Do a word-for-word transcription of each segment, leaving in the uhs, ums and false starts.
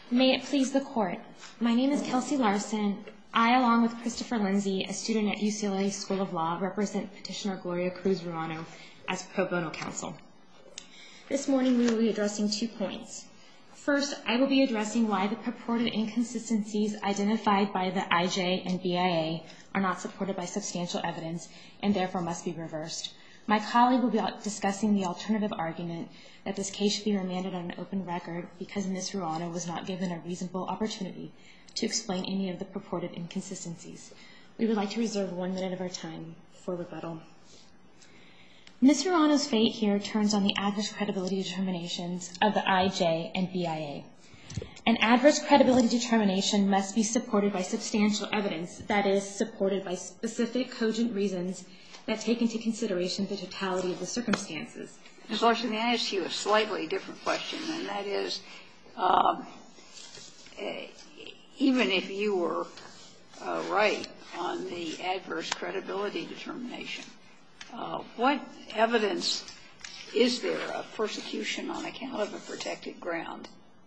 May it please the Court. My name is Kelsey Larson. I, along with Christopher Lindsay, a student at U C L A School of Law, represent Petitioner Gloria Cruz-Ruano as pro bono counsel. This morning we will be addressing two points. First, I will be addressing why the purported inconsistencies identified by the I J and B I A are not supported by substantial evidence and therefore must be reversed. My colleague will be discussing the alternative argument that this case should be remanded on an open record because Miz Ruano was not given a reasonable opportunity to explain any of the purported inconsistencies. We would like to reserve one minute of our time for rebuttal. Miz Ruano's fate here turns on the adverse credibility determinations of the I J and B I A. An adverse credibility determination must be supported by substantial evidence, that is, supported by specific cogent reasons that take into consideration the totality of the circumstances. Miz Larson, may I ask you a slightly different question, and that is, um, uh, even if you were uh, right on the adverse credibility determination, uh, what evidence is there of persecution on account of a protected ground?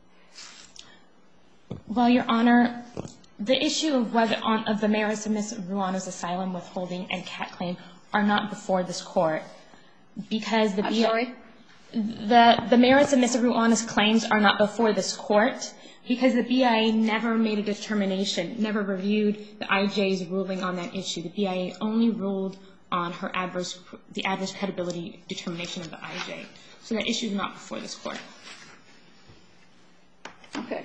Well, Your Honor, the issue of whether on, of the merits of Miz Ruano's asylum withholding and cat claim are not before this Court, because the I'm B- sorry? The, the merits of Miz Ruano's claims are not before this Court because the B I A never made a determination, never reviewed the I J's ruling on that issue. The B I A only ruled on her adverse, the adverse credibility determination of the I J. So that issue is not before this Court. Okay.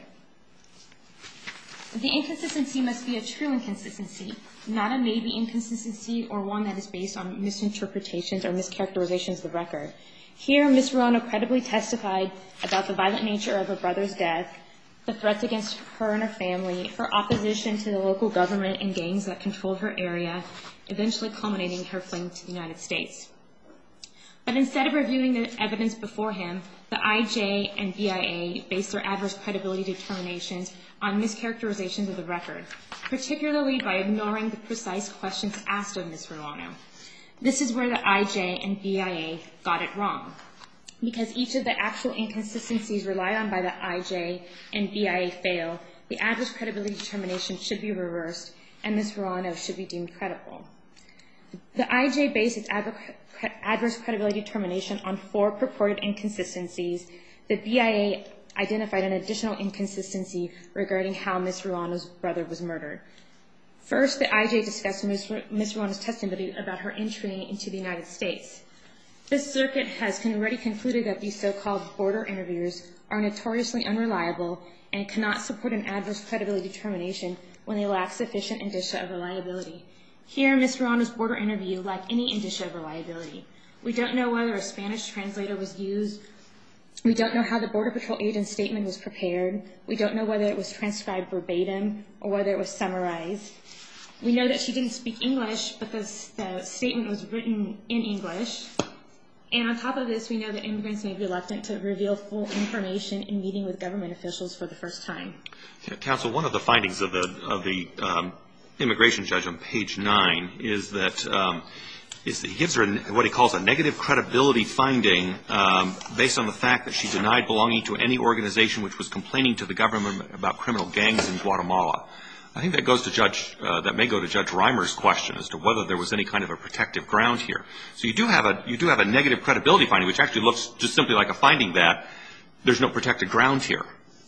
The inconsistency must be a true inconsistency, not a maybe inconsistency or one that is based on misinterpretations or mischaracterizations of the record. Here, Miz Ruano credibly testified about the violent nature of her brother's death, the threats against her and her family, her opposition to the local government and gangs that controlled her area, eventually culminating in her flight to the United States. But instead of reviewing the evidence before him, the I J and B I A based their adverse credibility determinations on mischaracterizations of the record, particularly by ignoring the precise questions asked of Miz Ruano. This is where the I J and B I A got it wrong, because each of the actual inconsistencies relied on by the I J and B I A fail. The adverse credibility determination should be reversed, and Miz Ruano should be deemed credible. The I J based its adverse credibility determination on four purported inconsistencies. The B I A identified an additional inconsistency regarding how Miz Ruano's brother was murdered. First, the I J discussed Miz Ruano's testimony about her entry into the United States. This circuit has already concluded that these so-called border interviewers are notoriously unreliable and cannot support an adverse credibility determination when they lack sufficient indicia of reliability. Here, Miz Ruano's border interview lacked any indicia of reliability. We don't know whether a Spanish translator was used. We don't know how the Border Patrol agent's statement was prepared. We don't know whether it was transcribed verbatim or whether it was summarized. We know that she didn't speak English, but the, the statement was written in English. And on top of this, we know that immigrants may be reluctant to reveal full information in meeting with government officials for the first time. Yeah, Counsel, one of the findings of the of the um, immigration judge on page nine is that um, is that he gives her what he calls a negative credibility finding um, based on the fact that she denied belonging to any organization which was complaining to the government about criminal gangs in Guatemala. I think that goes to Judge, uh, that may go to Judge Reimer's question as to whether there was any kind of a protective ground here. So you do have a, you do have a negative credibility finding, which actually looks just simply like a finding that there's no protected ground here.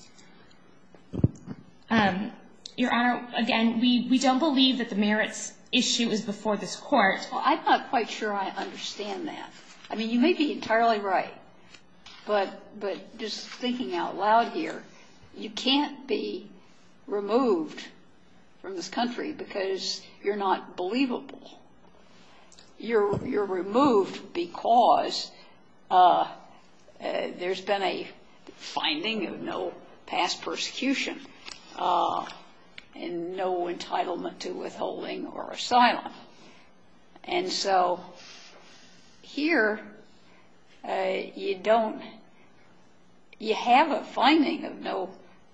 Um, Your Honor, again, we, we don't believe that the merits issue is before this Court. Well, I'm not quite sure I understand that. I mean, you may be entirely right, but, but just thinking out loud here, you can't be removed from this country because you're not believable. You're, you're removed because uh, uh, there's been a finding of no past persecution uh, and no entitlement to withholding or asylum. And so here uh, you don't, you have a finding of no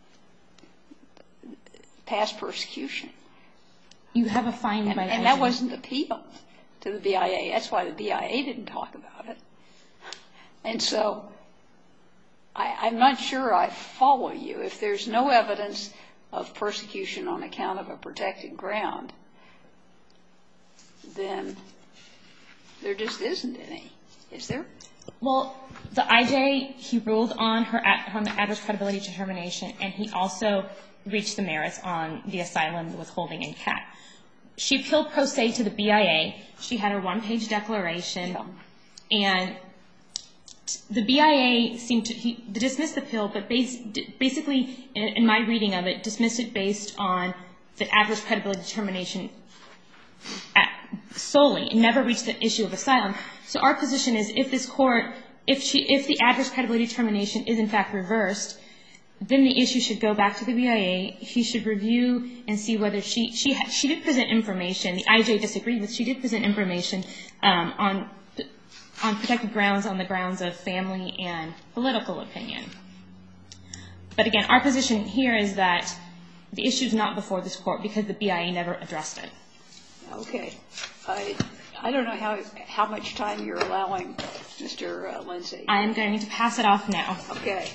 past persecution. You have a finding and, by the and that wasn't appealed to the B I A. That's why the B I A didn't talk about it. And so I, I'm not sure I follow you. If there's no evidence of persecution on account of a protected ground, then there just isn't any, is there? Well, the I J, he ruled on her on the adverse credibility determination, and he also reached the merits on the asylum, the withholding, and C A T. She appealed pro se to the B I A. She had her one-page declaration, and the B I A seemed to he, dismiss the appeal, but base, basically, in, in my reading of it, dismissed it based on the adverse credibility determination at, solely, and never reached the issue of asylum. So our position is, if this court, if she, if the adverse credibility determination is in fact reversed, then the issue should go back to the B I A. He should review and see whether she she she did present information. The I J disagreed with. She did present information um, on on protected grounds, on the grounds of family and political opinion. But again, our position here is that the issue is not before this court because the B I A never addressed it. Okay. I I don't know how how much time you're allowing, Mister Uh, Lindsay. I am going to pass it off now. Okay.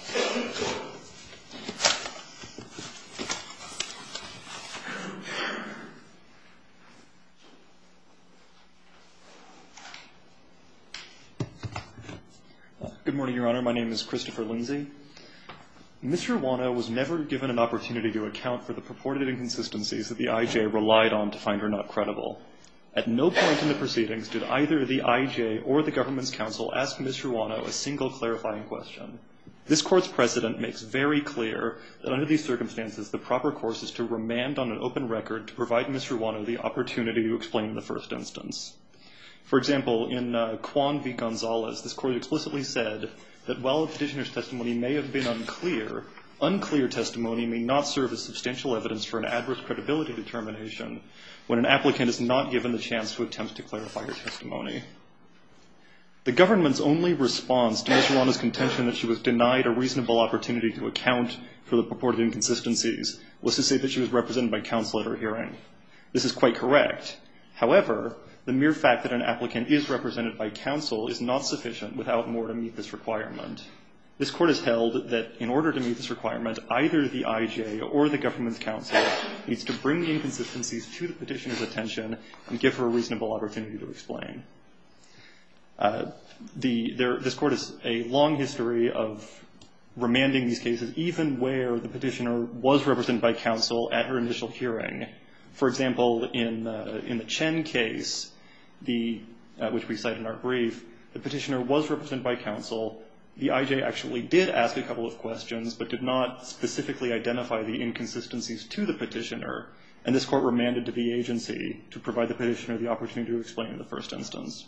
Good morning, Your Honor. My name is Christopher Lindsay. Miz Ruano was never given an opportunity to account for the purported inconsistencies that the I J relied on to find her not credible. At no point in the proceedings did either the I J or the government's counsel ask Miz Ruano a single clarifying question. This court's precedent makes very clear that under these circumstances, the proper course is to remand on an open record to provide Miz Ruano the opportunity to explain in the first instance. For example, in uh, Kwan v. Gonzalez, this court explicitly said that while a petitioner's testimony may have been unclear, unclear testimony may not serve as substantial evidence for an adverse credibility determination when an applicant is not given the chance to attempt to clarify her testimony. The government's only response to Miz Ruano's contention that she was denied a reasonable opportunity to account for the purported inconsistencies was to say that she was represented by counsel at her hearing. This is quite correct. However, the mere fact that an applicant is represented by counsel is not sufficient without more to meet this requirement. This court has held that in order to meet this requirement, either the I J or the government's counsel needs to bring the inconsistencies to the petitioner's attention and give her a reasonable opportunity to explain. Uh, the, there, this court has a long history of remanding these cases, even where the petitioner was represented by counsel at her initial hearing. For example, in, uh, in the Chen case, the, uh, which we cite in our brief, the petitioner was represented by counsel. The I J actually did ask a couple of questions, but did not specifically identify the inconsistencies to the petitioner, and this court remanded to the agency to provide the petitioner the opportunity to explain in the first instance.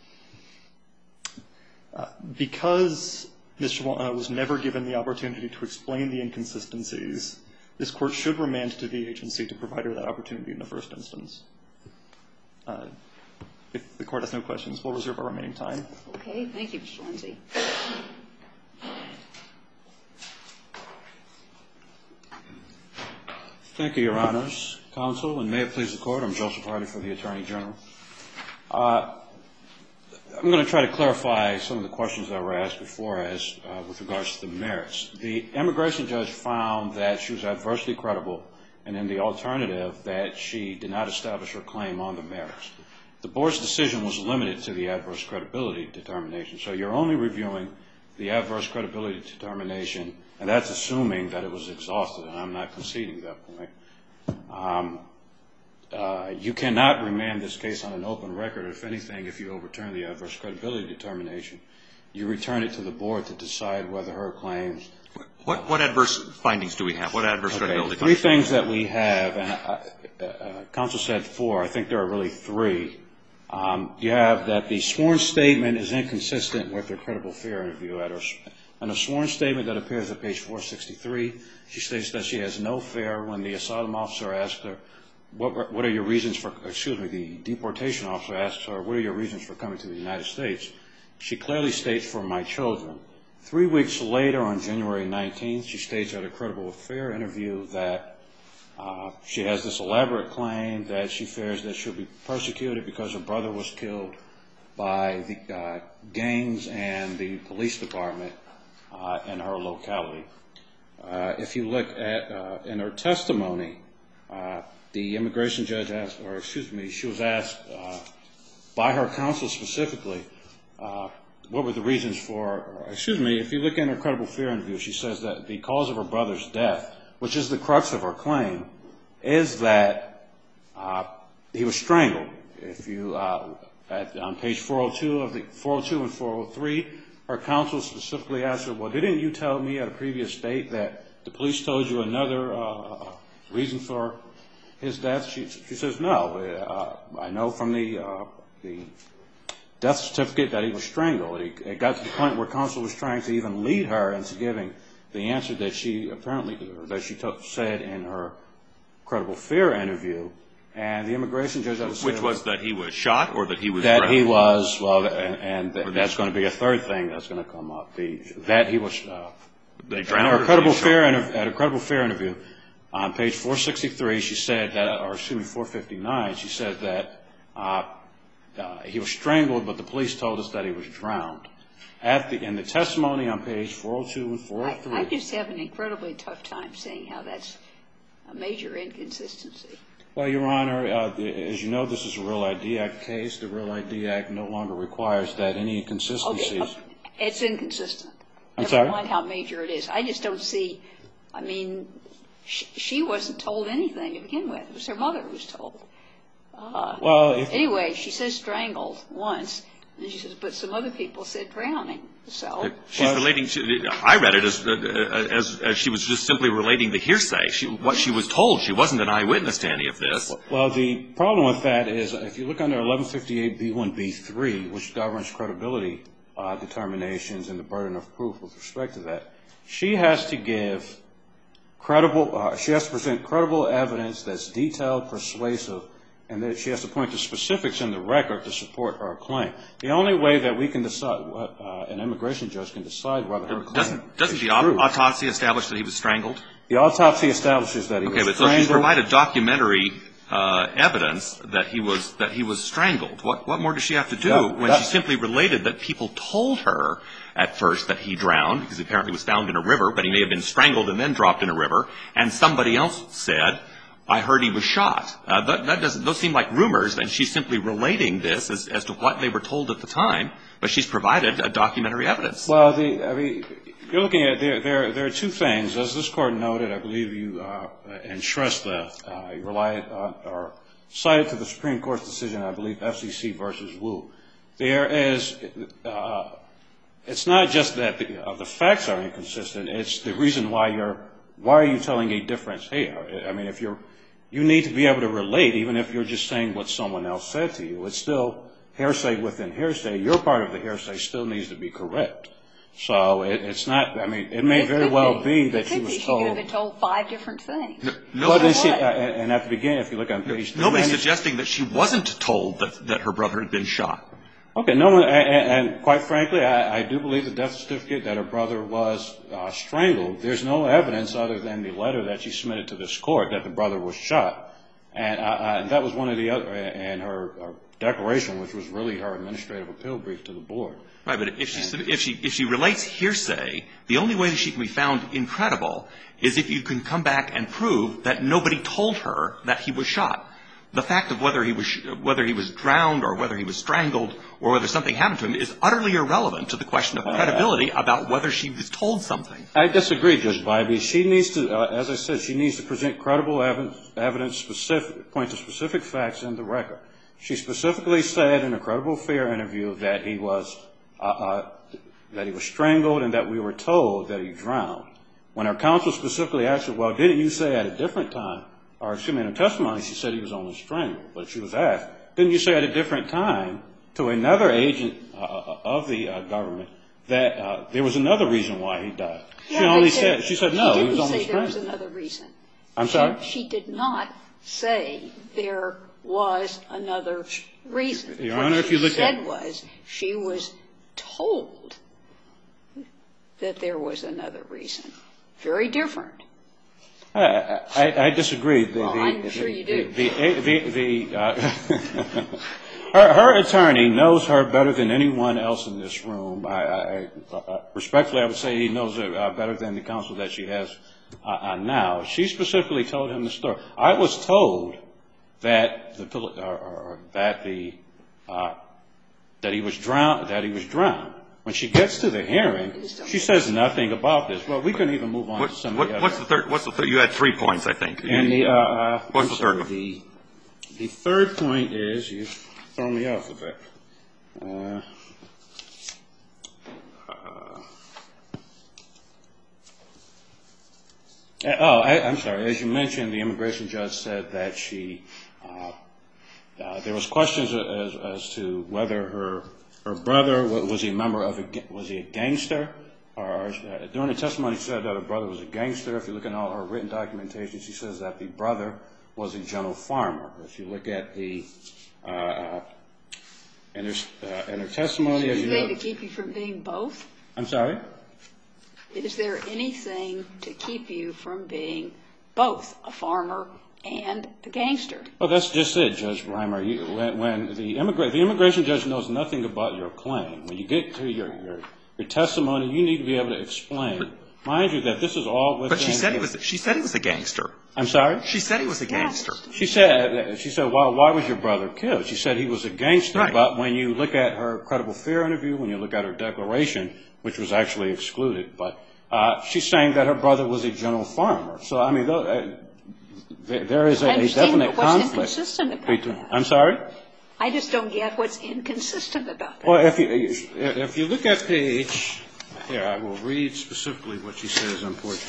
Uh, because Miz Ruano was never given the opportunity to explain the inconsistencies, this court should remand to the agency to provide her that opportunity in the first instance. Uh, if the court has no questions, we'll reserve our remaining time. Okay. Thank you, Mister Lindsay. Thank you, Your Honors. Counsel, and may it please the Court, I'm Joseph Hardy for the Attorney General. Uh, I'm going to try to clarify some of the questions that were asked before as uh, with regards to the merits. The immigration judge found that she was adversely credible, and in the alternative, that she did not establish her claim on the merits. The board's decision was limited to the adverse credibility determination. So you're only reviewing the adverse credibility determination, and that's assuming that it was exhausted, and I'm not conceding that point. Um, Uh, you cannot remand this case on an open record. If anything, if you overturn the adverse credibility determination, you return it to the board to decide whether her claims. What, what adverse findings do we have? What adverse okay, credibility three findings? things that we have, and uh, uh, counsel said four. I think there are really three. Um, you have that the sworn statement is inconsistent with her credible fear interview. At her, in a sworn statement that appears at page four sixty-three, she states that she has no fear when the asylum officer asked her, What, what are your reasons for, excuse me, the deportation officer asks her, what are your reasons for coming to the United States? She clearly states, for my children. Three weeks later, on January nineteenth, she states at a credible fear interview that uh, she has this elaborate claim that she fears that she'll be persecuted because her brother was killed by the uh, gangs and the police department uh, in her locality. Uh, if you look at uh, in her testimony, uh, the immigration judge asked, or excuse me, she was asked uh, by her counsel specifically, uh, what were the reasons for, or, excuse me, if you look in her credible fear interview, she says that the cause of her brother's death, which is the crux of her claim, is that uh, he was strangled. If you, uh, at, on page four oh two of the, four oh two and four oh three, her counsel specifically asked her, well, didn't you tell me at a previous date that the police told you another uh, reason for his death? She, she says, no. Uh, I know from the, uh, the death certificate that he was strangled. It, it got to the point where counsel was trying to even lead her into giving the answer that she apparently, or that she took, said in her credible fear interview. And the immigration judge, that was which was that he was shot or that he was that drowned? he was well, and, and that's going to be a third thing that's going to come up. The, that he was uh, they in drowned. her credible fear at a credible fear interview on page four sixty-three, she said that, or excuse me, four fifty-nine, she said that uh, uh, he was strangled, but the police told us that he was drowned. At the in the testimony on page four oh two and four oh three, I, I just have an incredibly tough time saying how that's a major inconsistency. Well, Your Honor, uh, as you know, this is a Real I D Act case. The Real I D Act no longer requires that any inconsistencies. Okay, it's inconsistent. I'm Never sorry? mind how major it is. I just don't see. I mean, she, she wasn't told anything to begin with. It was her mother who was told. Uh, well, if, anyway, she says strangled once, and she says, but some other people said drowning. So she's well, relating. She, I read it as, as as she was just simply relating the hearsay. She, what she was told. She wasn't an eyewitness to any of this. Well, the problem with that is, if you look under eleven fifty-eight B one B three, which governs credibility uh, determinations and the burden of proof with respect to that, she has to give credible. Uh, she has to present credible evidence that's detailed, persuasive, and that she has to point to specifics in the record to support her claim. The only way that we can decide, uh, an immigration judge can decide whether her claim doesn't doesn't is the true. autopsy establish that he was strangled? The autopsy establishes that he okay, was but strangled. so she's provided documentary uh, evidence that he was that he was strangled. What what more does she have to do that, when that, she simply related that people told her at first that he drowned because he apparently was found in a river, but he may have been strangled and then dropped in a river, and somebody else said, I heard he was shot. Uh, that, that doesn't, those seem like rumors, and she's simply relating this as, as to what they were told at the time, but she's provided a documentary evidence. Well, the, I mean, you're looking at, there, there, there are two things. As this Court noted, I believe you, uh, and Shrestha, uh, you relied on, or cited to the Supreme Court's decision, I believe, F C C versus Wu. There is, uh, it's not just that the, uh, the facts are inconsistent, it's the reason why you're, why are you telling a difference here? I mean, if you're, you need to be able to relate, even if you're just saying what someone else said to you. It's still hearsay within hearsay. Your part of the hearsay still needs to be correct. So it, it's not, I mean, it may it very well be, be that she was be. told. She could have been told five different things. No, no, well, then she, uh, and at the beginning, if you look on page three. Nobody's suggesting that she wasn't told that, that her brother had been shot. Okay, no one, and, and quite frankly, I, I do believe the death certificate that her brother was uh, strangled. There's no evidence other than the letter that she submitted to this court that the brother was shot, and, uh, and that was one of the other, and her, her declaration, which was really her administrative appeal brief to the board. Right, but if she if she if she relates hearsay, the only way that she can be found incredible is if you can come back and prove that nobody told her that he was shot. The fact of whether he was whether he was drowned or whether he was strangled or whether something happened to him is utterly irrelevant to the question of credibility about whether she was told something. I disagree, Judge Bybee. She needs to, uh, as I said, she needs to present credible evidence, evidence specific, point to specific facts in the record. She specifically said in a credible fear interview that he was uh, uh, that he was strangled and that we were told that he drowned. When her counsel specifically asked her, well, didn't you say at a different time? Or excuse me, in her testimony, she said he was only strangled. But she was asked, didn't you say at a different time to another agent uh, of the uh, government that uh, there was another reason why he died? Yeah, she only there, said, she said no, she he was only didn't say there was strangled. another reason. I'm she, sorry? She did not say there was another reason. Your what Honor, she if you look said at was she was told that there was another reason. Very different. I, I, I disagree. The, Well, the, I'm the, sure you do. The, the, the, the, uh, her, her attorney knows her better than anyone else in this room. I, I, I respectfully, I would say he knows her uh, better than the counsel that she has uh, uh, now. She specifically told him the story. I was told that the or, or, that the uh, that he was drowned. That he was drowned. When she gets to the hearing, she says nothing about this. Well, we can even move on What, to some what, of the other. what's the third? What's the third? You had three points, I think. And the uh, uh, what's I'm the third sorry, one? The, the third point is you've thrown me off a bit. Uh, uh, oh, I, I'm sorry. As you mentioned, the immigration judge said that she uh, uh, there was questions as, as to whether her her brother was he a member of a was he a gangster. Or, or, uh, during the testimony, she said that her brother was a gangster. If you look at all her written documentation, she says that the brother was a gentle farmer. If you look at the uh, in her, uh, in her testimony, as you know, anything to keep you from being both? I'm sorry. Is there anything to keep you from being both a farmer and a gangster? Well, that's just it, Judge Reimer. You, when, when the, immigra- the immigration judge knows nothing about your claim, when you get to your, your, your testimony, you need to be able to explain. Mind you, that this is all within. But she said he was. She said he was a gangster. I'm sorry. She said he was a gangster. She said. She said, "Why? Why was your brother killed?" She said he was a gangster. Right. But when you look at her credible fear interview, when you look at her declaration, which was actually excluded, but uh, she's saying that her brother was a gentle farmer. So I mean, th- uh, there, there is a, I a understand, definite but what's conflict. inconsistent about between, that? I'm sorry. I just don't get what's inconsistent about that. Well, if you if you look at page here, I will read specifically what she says on page.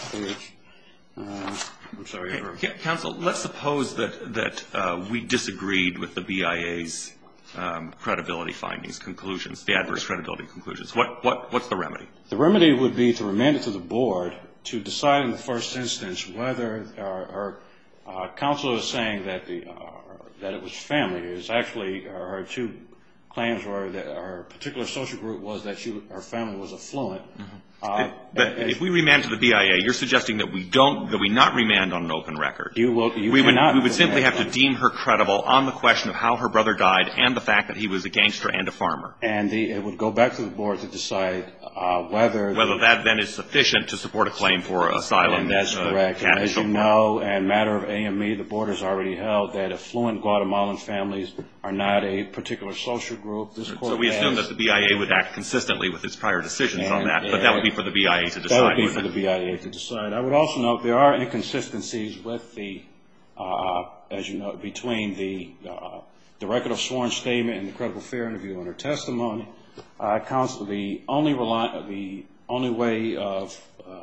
Uh, I'm sorry. Okay. Counsel, let's suppose that that uh, we disagreed with the B I A's um, credibility findings, conclusions, the adverse credibility conclusions. What what what's the remedy? The remedy would be to remand it to the board to decide in the first instance whether our, our uh, counsel is saying that the uh, that it was family. It was actually her two claims were that her particular social group was that she her family was affluent. Mm-hmm. Uh, but and, if we remand to the B I A, you're suggesting that we don't, that we not remand on an open record. You will. You we would. cannot We would simply have to on. deem her credible on the question of how her brother died and the fact that he was a gangster and a farmer. And the, it would go back to the board to decide uh, whether whether the, that then is sufficient to support a claim for asylum. And that's uh, correct. And as you so know, and matter of A M E, the board has already held that affluent Guatemalan families are not a particular social group. This court so we assume has, that the B I A would act consistently with its prior decisions and, on that, but that would be for the B I A to decide. That would be for the B I A to decide. I would also note there are inconsistencies with the, uh, as you know, between the uh, the record of sworn statement and the credible fear interview and her testimony. Uh, counsel, the only rely, the only way of uh,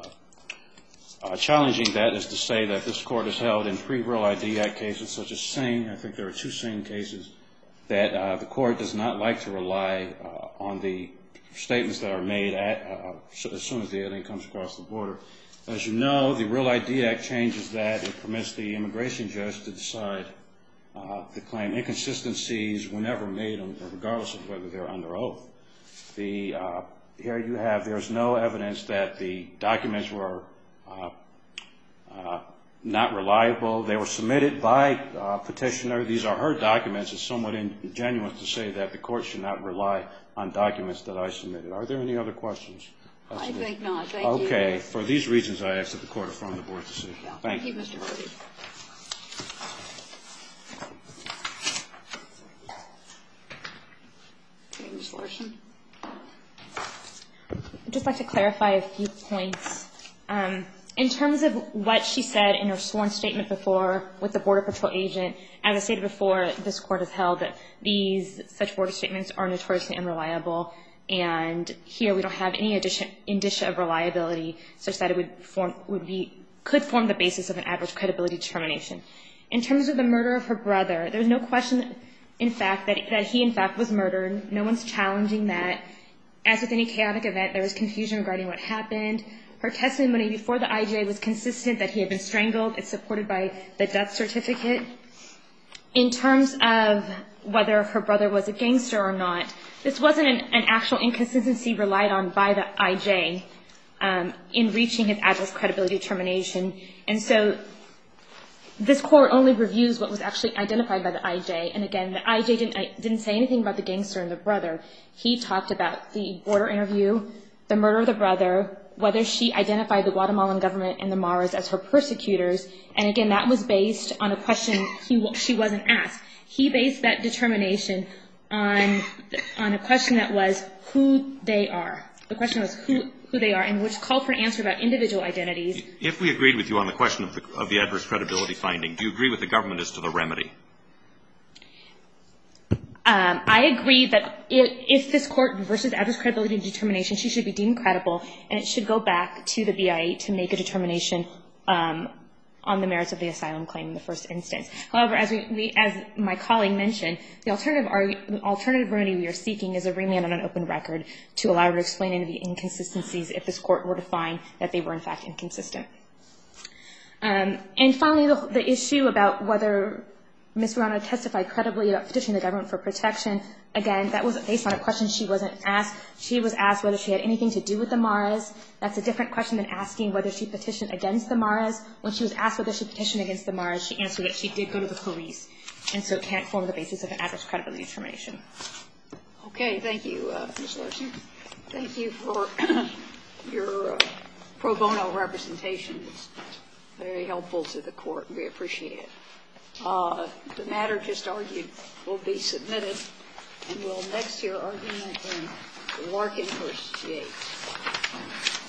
uh, challenging that is to say that this court has held in pre-Real I D Act cases such as Singh. I think there are two Singh cases that uh, the court does not like to rely uh, on the statements that are made at, uh, as soon as the alien comes across the border. As you know, the Real I D Act changes that. It permits the immigration judge to decide uh, the claim. Inconsistencies were never made, regardless of whether they're under oath. The, uh, here you have, there's no evidence that the documents were uh, uh, not reliable. They were submitted by uh, petitioner. These are her documents. It's somewhat ingenuous to say that the court should not rely on documents that I submitted. Are there any other questions? That's I it. think not. Thank okay. you. Okay. For these reasons, I ask that the court affirm the board's decision. Yeah. Thank, Thank you, Mister Hardy. Okay, Miz Larson. I'd just like to clarify a few points. Um, in terms of what she said in her sworn statement before with the Border Patrol agent, as I stated before, this court has held that these such border statements are notoriously unreliable, and here we don't have any addition, indicia of reliability such that it would form would be could form the basis of an adverse credibility determination. In terms of the murder of her brother, there's no question, in fact, that that he in fact was murdered. No one's challenging that. As with any chaotic event, there was confusion regarding what happened. Her testimony before the I J was consistent that he had been strangled. It's supported by the death certificate. In terms of whether her brother was a gangster or not, this wasn't an, an actual inconsistency relied on by the I J um, in reaching his adverse credibility determination. And so this court only reviews what was actually identified by the I J. And again, the I J didn't, didn't say anything about the gangster and the brother. He talked about the border interview, the murder of the brother, whether she identified the Guatemalan government and the Maras as her persecutors. And again, that was based on a question he, she wasn't asked. He based that determination on, on a question that was who they are. The question was who, who they are, and which called for an answer about individual identities. If we agreed with you on the question of the, of the adverse credibility finding, do you agree with the government as to the remedy? Um, I agree that if, if this court reverses adverse credibility determination, she should be deemed credible, and it should go back to the B I A to make a determination um, on the merits of the asylum claim in the first instance. However, as we, we as my colleague mentioned, the alternative argue, alternative remedy we are seeking is a remand on an open record to allow her to explain any of the inconsistencies if this court were to find that they were in fact inconsistent. Um, and finally, the, the issue about whether Miz Verano testified credibly about petitioning the government for protection. Again, that was based on a question she wasn't asked. She was asked whether she had anything to do with the Maras. That's a different question than asking whether she petitioned against the Maras. When she was asked whether she petitioned against the Maras, she answered that she did go to the police, and so it can't form the basis of an adverse credibility determination. Okay, thank you, uh, Miz Larson. Thank you for your uh, pro bono representation. It's very helpful to the court. We appreciate it. Uh, the matter just argued will be submitted, and we'll next hear argument in Larkin versus Yates.